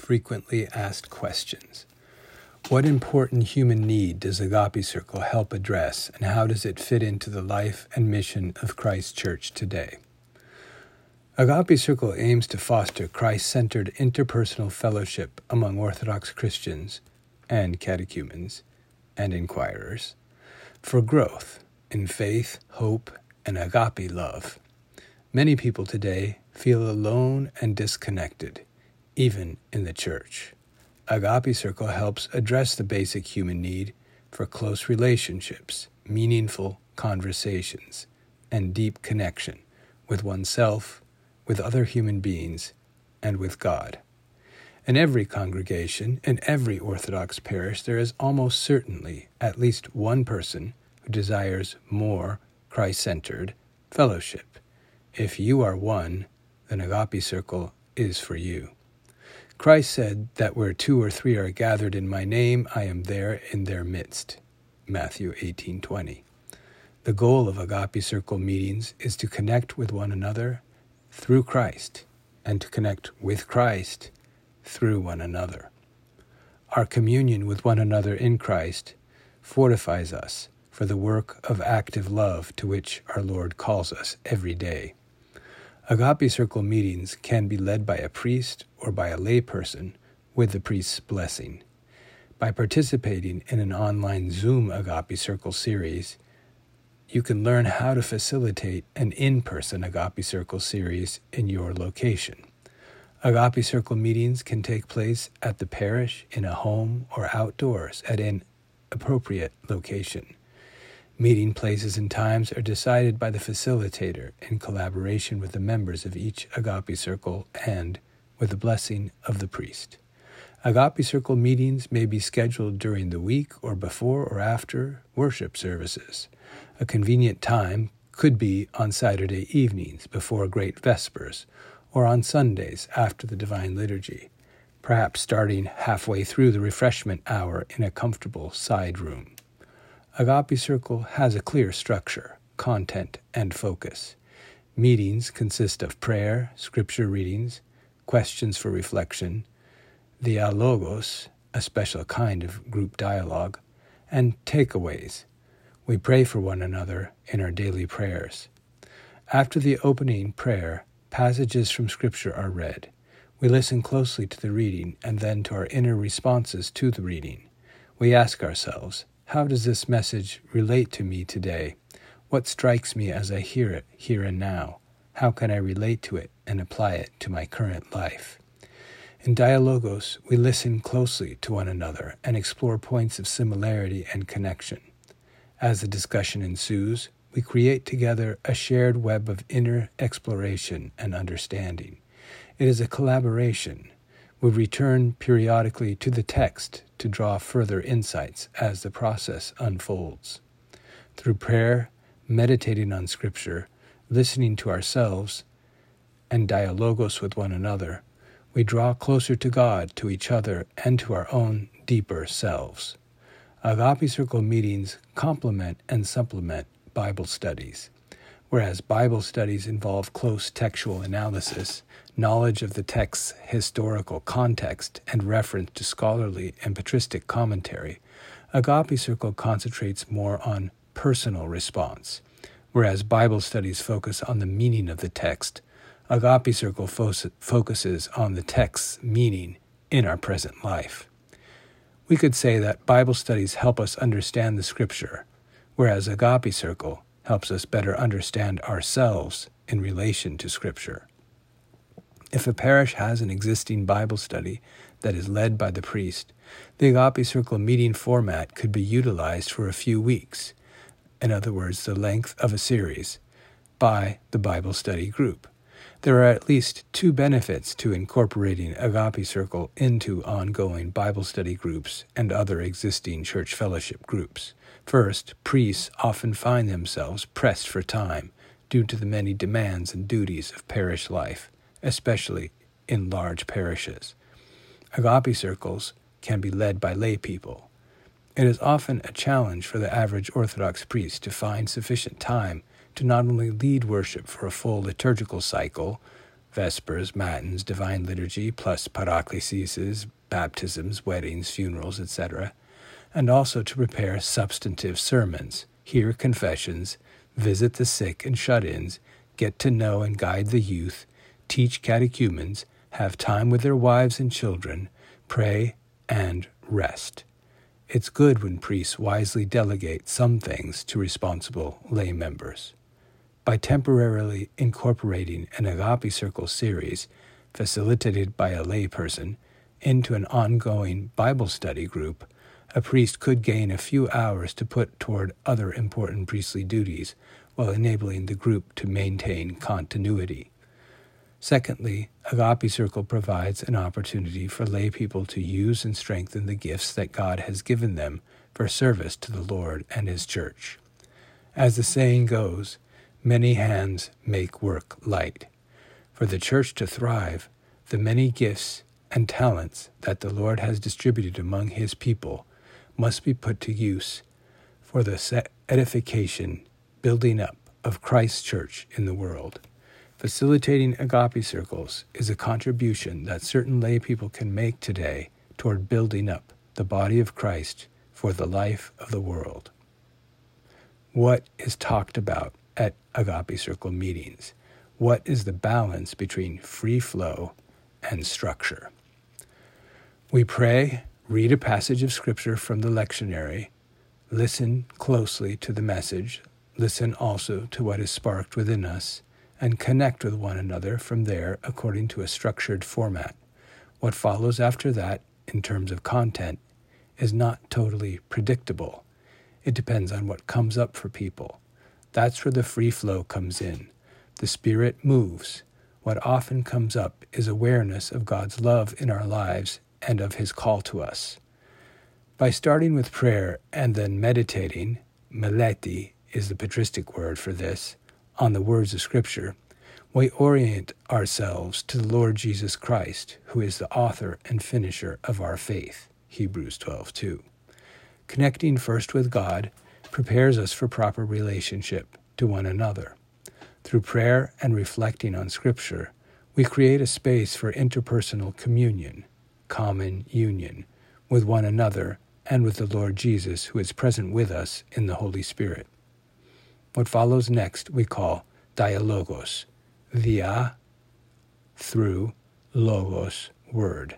frequently asked questions. What important human need does Agape Circle help address, and how does it fit into the life and mission of Christ Church today? Agape Circle aims to foster Christ-centered interpersonal fellowship among Orthodox Christians and catechumens and inquirers for growth in faith, hope, and agape love. Many people today feel alone and disconnected, even in the church. Agape Circle helps address the basic human need for close relationships, meaningful conversations, and deep connection with oneself, with other human beings, and with God. In every congregation, in every Orthodox parish, there is almost certainly at least one person who desires more Christ-centered fellowship. If you are one, then Agape Circle is for you. Christ said that where 2 or 3 are gathered in my name, I am there in their midst. Matthew 18:20. The goal of Agape Circle meetings is to connect with one another through Christ, and to connect with Christ through one another. Our communion with one another in Christ fortifies us for the work of active love to which our Lord calls us every day. Agape Circle meetings can be led by a priest or by a layperson with the priest's blessing. By participating in an online Zoom Agape Circle series, you can learn how to facilitate an in-person Agape Circle series in your location. Agape Circle meetings can take place at the parish, in a home, or outdoors at an appropriate location. Meeting places and times are decided by the facilitator in collaboration with the members of each Agape Circle and with the blessing of the priest. Agape Circle meetings may be scheduled during the week or before or after worship services. A convenient time could be on Saturday evenings before Great Vespers, or on Sundays after the Divine Liturgy, perhaps starting halfway through the refreshment hour in a comfortable side room. Agape Circle has a clear structure, content, and focus. Meetings consist of prayer, scripture readings, questions for reflection, dialogos, a special kind of group dialogue, and takeaways. We pray for one another in our daily prayers. After the opening prayer, passages from Scripture are read. We listen closely to the reading and then to our inner responses to the reading. We ask ourselves, how does this message relate to me today? What strikes me as I hear it here and now? How can I relate to it and apply it to my current life? In Dialogos, we listen closely to one another and explore points of similarity and connection. As the discussion ensues, we create together a shared web of inner exploration and understanding. It is a collaboration. We return periodically to the text to draw further insights as the process unfolds. Through prayer, meditating on Scripture, listening to ourselves, and dialogos with one another, we draw closer to God, to each other, and to our own deeper selves. Agape Circle meetings complement and supplement Bible studies. Whereas Bible studies involve close textual analysis, knowledge of the text's historical context, and reference to scholarly and patristic commentary, Agape Circle concentrates more on personal response. Whereas Bible studies focus on the meaning of the text, Agape Circle focuses on the text's meaning in our present life. We could say that Bible studies help us understand the Scripture, whereas Agape Circle helps us better understand ourselves in relation to Scripture. If a parish has an existing Bible study that is led by the priest, the Agape Circle meeting format could be utilized for a few weeks, in other words, the length of a series, by the Bible study group. There are at least 2 benefits to incorporating Agape Circle into ongoing Bible study groups and other existing church fellowship groups. First, priests often find themselves pressed for time due to the many demands and duties of parish life, especially in large parishes. Agape Circles can be led by lay people. It is often a challenge for the average Orthodox priest to find sufficient time to not only lead worship for a full liturgical cycle, Vespers, Matins, Divine Liturgy, plus paracleses, baptisms, weddings, funerals, etc., and also to prepare substantive sermons, hear confessions, visit the sick and shut-ins, get to know and guide the youth, teach catechumens, have time with their wives and children, pray, and rest. It's good when priests wisely delegate some things to responsible lay members. By temporarily incorporating an Agape Circle series, facilitated by a layperson, into an ongoing Bible study group, a priest could gain a few hours to put toward other important priestly duties while enabling the group to maintain continuity. Secondly, Agape Circle provides an opportunity for lay people to use and strengthen the gifts that God has given them for service to the Lord and His church. As the saying goes, many hands make work light. For the church to thrive, the many gifts and talents that the Lord has distributed among His people must be put to use for the edification, building up of Christ's church in the world. Facilitating Agape Circles is a contribution that certain lay people can make today toward building up the body of Christ for the life of the world. What is talked about at Agape Circle meetings? What is the balance between free flow and structure? We pray, read a passage of Scripture from the lectionary, listen closely to the message, listen also to what is sparked within us, and connect with one another from there according to a structured format. What follows after that, in terms of content, is not totally predictable. It depends on what comes up for people. That's where the free flow comes in. The Spirit moves. What often comes up is awareness of God's love in our lives and of His call to us. By starting with prayer and then meditating, meleti is the patristic word for this, on the words of Scripture, we orient ourselves to the Lord Jesus Christ, who is the author and finisher of our faith, Hebrews 12:2. Connecting first with God prepares us for proper relationship to one another. Through prayer and reflecting on Scripture, we create a space for interpersonal communion, common union, with one another and with the Lord Jesus, who is present with us in the Holy Spirit. What follows next we call dialogos, via, through, logos, word.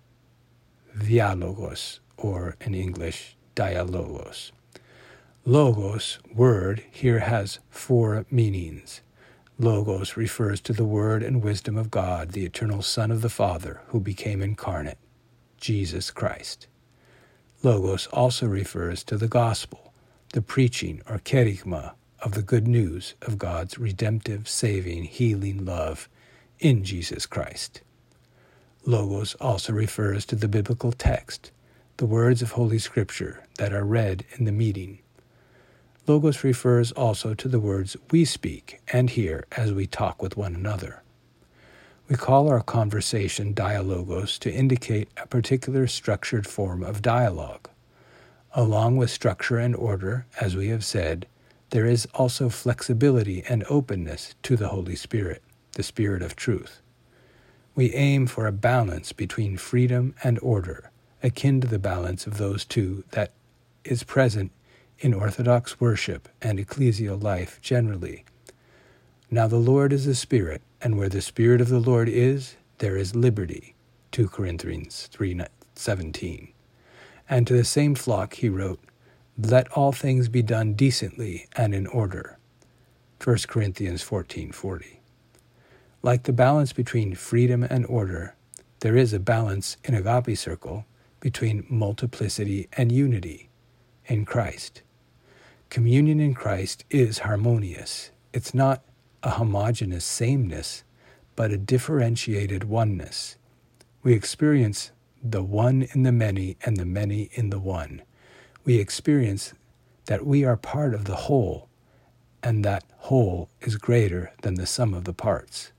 Dialogos, or in English, dialogos. Logos, word, here has 4 meanings. Logos refers to the word and wisdom of God, the eternal Son of the Father, who became incarnate, Jesus Christ. Logos also refers to the gospel, the preaching or kerygma of the good news of God's redemptive, saving, healing love in Jesus Christ. Logos also refers to the biblical text, the words of Holy Scripture that are read in the meeting. Logos refers also to the words we speak and hear as we talk with one another. We call our conversation dialogos to indicate a particular structured form of dialogue. Along with structure and order, as we have said, there is also flexibility and openness to the Holy Spirit, the Spirit of truth. We aim for a balance between freedom and order, akin to the balance of those two that is present in Orthodox worship and ecclesial life generally. Now the Lord is the Spirit, and where the Spirit of the Lord is, there is liberty. 2 Corinthians 3:17. And to the same flock he wrote, let all things be done decently and in order. 1 Corinthians 14:40. Like the balance between freedom and order, there is a balance in Agape Circle between multiplicity and unity in Christ. Communion in Christ is harmonious. It's not a homogeneous sameness, but a differentiated oneness. We experience the one in the many and the many in the one. We experience that we are part of the whole, and that whole is greater than the sum of the parts.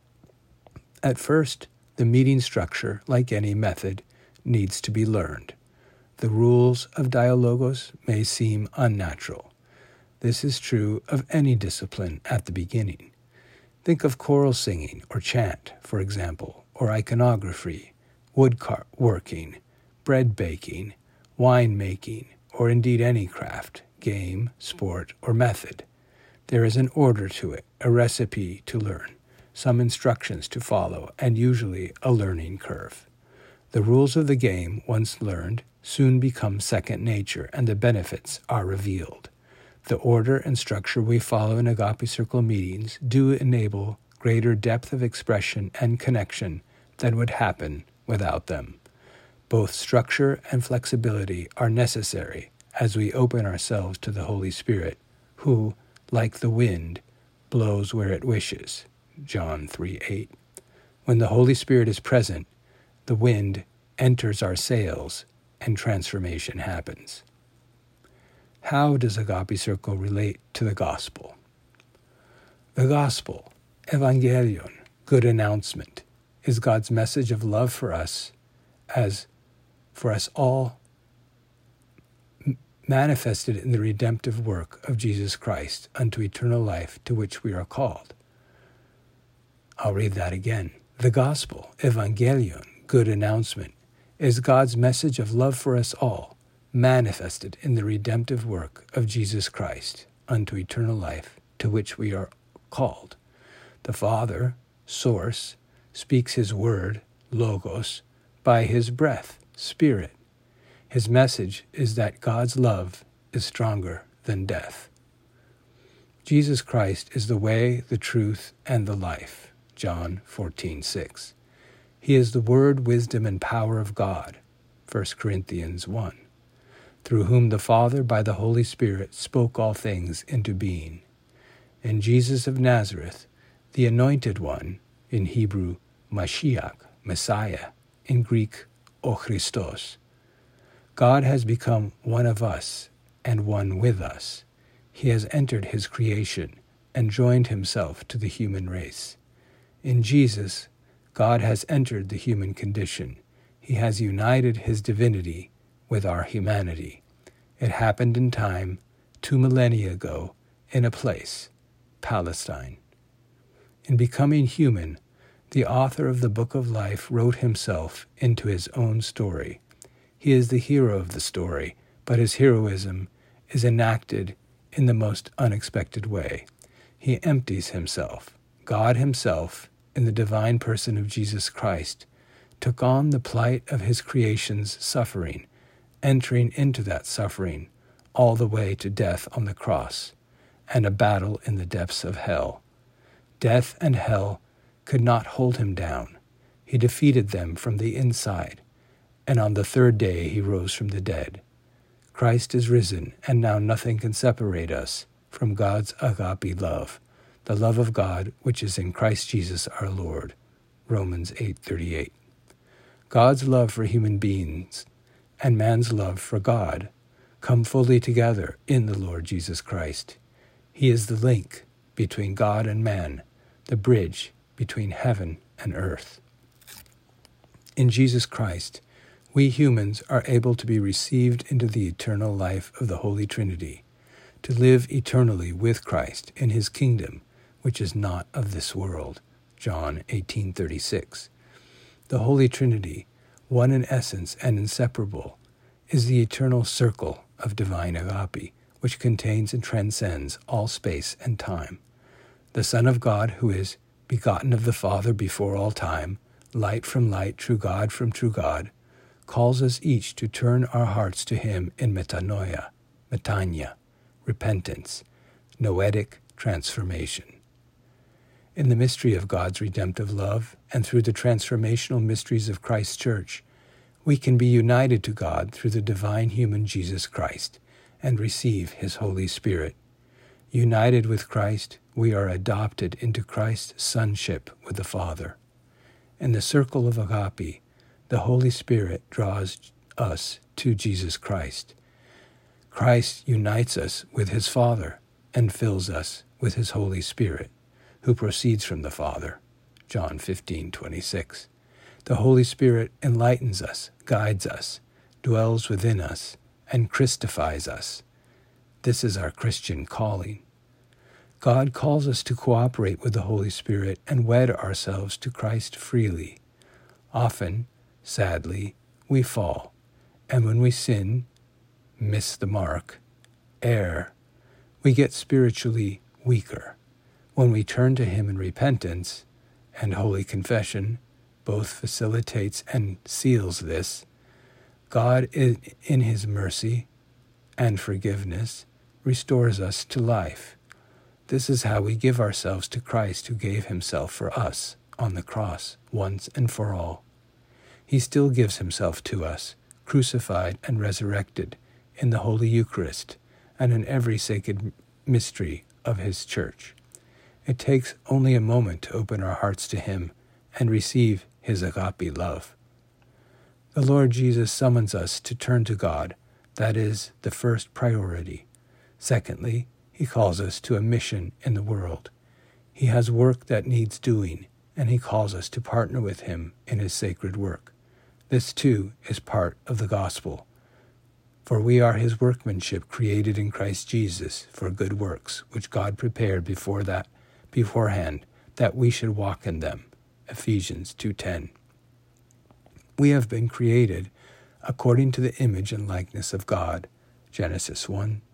At first, the meeting structure, like any method, needs to be learned. The rules of dialogos may seem unnatural. This is true of any discipline at the beginning. Think of choral singing or chant, for example, or iconography, woodworking, bread baking, wine making, or indeed any craft, game, sport, or method. There is an order to it, a recipe to learn, some instructions to follow, and usually a learning curve. The rules of the game, once learned, soon become second nature, and the benefits are revealed. The order and structure we follow in Agape Circle meetings do enable greater depth of expression and connection than would happen without them. Both structure and flexibility are necessary as we open ourselves to the Holy Spirit, who, like the wind, blows where it wishes. John 3:8. When the Holy Spirit is present, the wind enters our sails and transformation happens. How does Agape Circle relate to the gospel? The gospel, Evangelion, good announcement, is God's message of love for us as for us all, manifested in the redemptive work of Jesus Christ unto eternal life to which we are called. I'll read that again. The gospel, Evangelion, good announcement, is God's message of love for us all, manifested in the redemptive work of Jesus Christ unto eternal life to which we are called. The Father, Source, speaks his word, Logos, by his breath, Spirit. His message is that God's love is stronger than death. Jesus Christ is the way, the truth, and the life. John 14:6. He is the word, wisdom, and power of God. 1 Corinthians 1. Through whom the Father, by the Holy Spirit, spoke all things into being. And Jesus of Nazareth, the Anointed One, in Hebrew, Mashiach, Messiah, in Greek, O Christos. God has become one of us and one with us. He has entered his creation and joined himself to the human race. In Jesus, God has entered the human condition. He has united his divinity with our humanity. It happened in time 2 millennia ago in a place, Palestine. In becoming human, the author of the Book of Life wrote himself into his own story. He is the hero of the story, but his heroism is enacted in the most unexpected way. He empties himself. God himself, in the divine person of Jesus Christ, took on the plight of his creation's suffering, entering into that suffering all the way to death on the cross and a battle in the depths of hell. Death and hell could not hold him down. He defeated them from the inside, and on the third day he rose from the dead. Christ is risen, and now nothing can separate us from God's agape love, the love of God which is in Christ Jesus our Lord. Romans 8:38. God's love for human beings and man's love for God come fully together in the Lord Jesus Christ. He is the link between God and man, the bridge between heaven and earth. In Jesus Christ, we humans are able to be received into the eternal life of the Holy Trinity, to live eternally with Christ in his kingdom, which is not of this world. John 18:36. The Holy Trinity, one in essence and inseparable, is the eternal circle of divine agape, which contains and transcends all space and time. The Son of God, who is begotten of the Father before all time, light from light, true God from true God, calls us each to turn our hearts to him in metanoia, metania, repentance, noetic transformation. In the mystery of God's redemptive love and through the transformational mysteries of Christ's church, we can be united to God through the divine human Jesus Christ and receive his Holy Spirit. United with Christ, we are adopted into Christ's sonship with the Father. In the circle of agape, the Holy Spirit draws us to Jesus Christ. Christ unites us with his Father and fills us with his Holy Spirit, who proceeds from the Father. John 15:26. The Holy Spirit enlightens us, guides us, dwells within us, and Christifies us. This is our Christian calling. God calls us to cooperate with the Holy Spirit and wed ourselves to Christ freely. Often, sadly, we fall, and when we sin, miss the mark, err, we get spiritually weaker. When we turn to Him in repentance, and holy confession both facilitates and seals this, God, in His mercy and forgiveness, restores us to life. This is how we give ourselves to Christ, who gave Himself for us on the cross once and for all. He still gives Himself to us, crucified and resurrected, in the Holy Eucharist and in every sacred mystery of His Church. It takes only a moment to open our hearts to Him and receive His agape love. The Lord Jesus summons us to turn to God. That is the first priority. Secondly, He calls us to a mission in the world. He has work that needs doing, and He calls us to partner with Him in His sacred work. This too is part of the gospel. For we are His workmanship, created in Christ Jesus for good works, which God prepared beforehand, that we should walk in them. Ephesians 2:10. We have been created according to the image and likeness of God. Genesis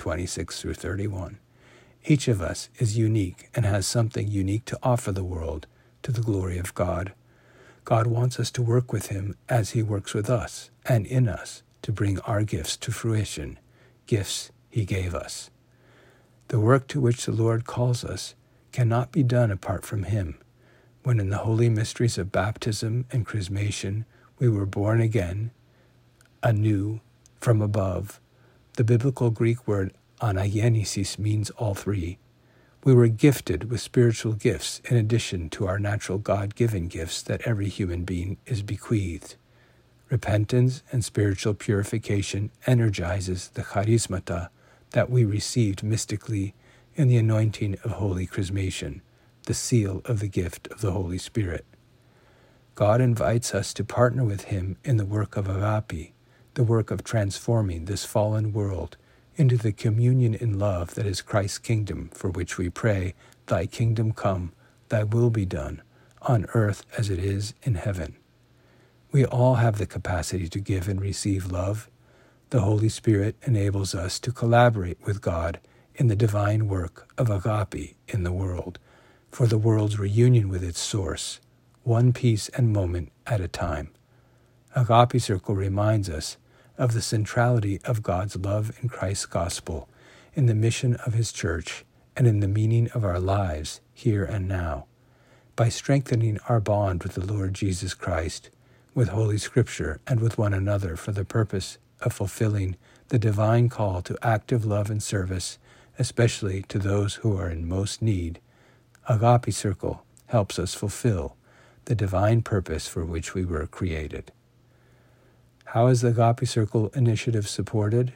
1:26-31. Each of us is unique and has something unique to offer the world to the glory of God. God wants us to work with Him as He works with us and in us to bring our gifts to fruition, gifts He gave us. The work to which the Lord calls us cannot be done apart from Him. When in the holy mysteries of baptism and chrismation we were born again, anew, from above, the biblical Greek word anagenesis means all three. We were gifted with spiritual gifts in addition to our natural God-given gifts that every human being is bequeathed. Repentance and spiritual purification energizes the charismata that we received mystically in the anointing of holy chrismation, the seal of the gift of the Holy Spirit. God invites us to partner with Him in the work of agape, the work of transforming this fallen world into the communion in love that is Christ's kingdom, for which we pray, Thy kingdom come, Thy will be done, on earth as it is in heaven. We all have the capacity to give and receive love. The Holy Spirit enables us to collaborate with God in the divine work of agape in the world, for the world's reunion with its source, one piece and moment at a time. Agape Circle reminds us of the centrality of God's love in Christ's gospel, in the mission of His church, and in the meaning of our lives here and now. By strengthening our bond with the Lord Jesus Christ, with Holy Scripture, and with one another for the purpose of fulfilling the divine call to active love and service, especially to those who are in most need, Agape Circle helps us fulfill the divine purpose for which we were created. How is the Agape Circle initiative supported?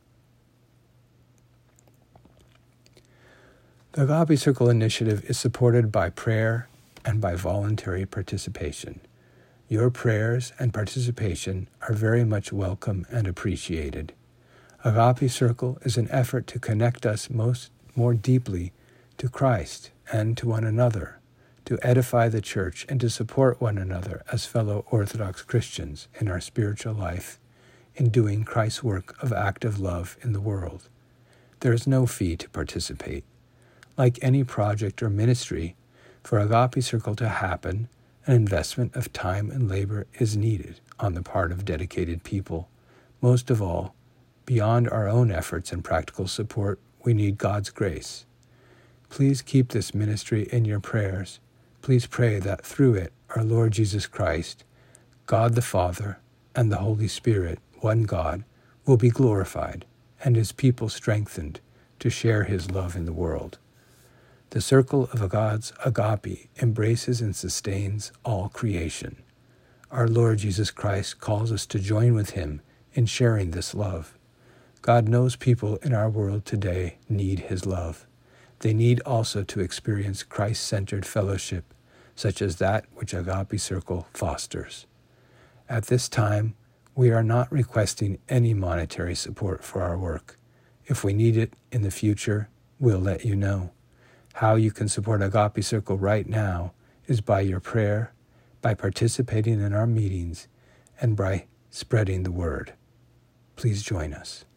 The Agape Circle initiative is supported by prayer and by voluntary participation. Your prayers and participation are very much welcome and appreciated. Agape Circle is an effort to connect us more deeply to Christ and to one another, to edify the church and to support one another as fellow Orthodox Christians in our spiritual life, in doing Christ's work of active love in the world. There is no fee to participate. Like any project or ministry, for Agape Circle to happen, an investment of time and labor is needed on the part of dedicated people. Most of all, beyond our own efforts and practical support, we need God's grace. Please keep this ministry in your prayers. Please pray that through it, our Lord Jesus Christ, God the Father, and the Holy Spirit, one God, will be glorified and His people strengthened to share His love in the world. The circle of God's agape embraces and sustains all creation. Our Lord Jesus Christ calls us to join with Him in sharing this love. God knows people in our world today need His love. They need also to experience Christ-centered fellowship, such as that which Agape Circle fosters. At this time, we are not requesting any monetary support for our work. If we need it in the future, we'll let you know. How you can support Agape Circle right now is by your prayer, by participating in our meetings, and by spreading the word. Please join us.